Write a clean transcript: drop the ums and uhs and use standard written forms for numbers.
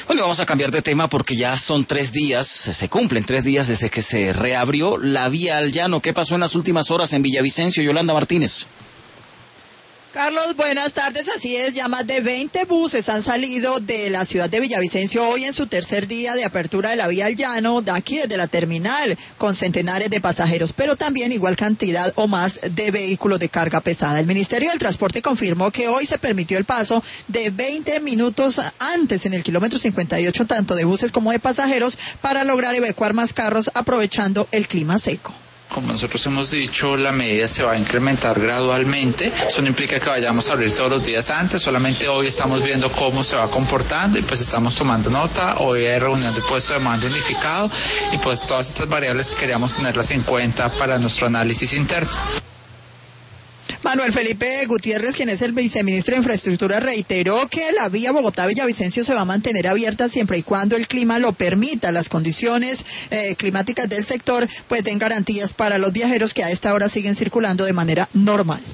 Bueno, vamos a cambiar de tema porque ya son 3 días, se cumplen 3 días desde que se reabrió la vía al llano. ¿Qué pasó en las últimas horas en Villavicencio? Yolanda Martínez. Carlos, buenas tardes. Así es, ya más de 20 buses han salido de la ciudad de Villavicencio hoy en su tercer día de apertura de la vía al llano, de aquí desde la terminal, con centenares de pasajeros, pero también igual cantidad o más de vehículos de carga pesada. El Ministerio del Transporte confirmó que hoy se permitió el paso de 20 minutos antes en el kilómetro 58, tanto de buses como de pasajeros, para lograr evacuar más carros aprovechando el clima seco. Como nosotros hemos dicho, la medida se va a incrementar gradualmente. Eso no implica que vayamos a abrir todos los días antes, solamente hoy estamos viendo cómo se va comportando y pues estamos tomando nota. Hoy hay reunión de puesto de mando unificado y pues todas estas variables queríamos tenerlas en cuenta para nuestro análisis interno. Manuel Felipe Gutiérrez, quien es el viceministro de Infraestructura, reiteró que la vía Bogotá-Villavicencio se va a mantener abierta siempre y cuando el clima lo permita. Las condiciones climáticas del sector pues den garantías para los viajeros que a esta hora siguen circulando de manera normal.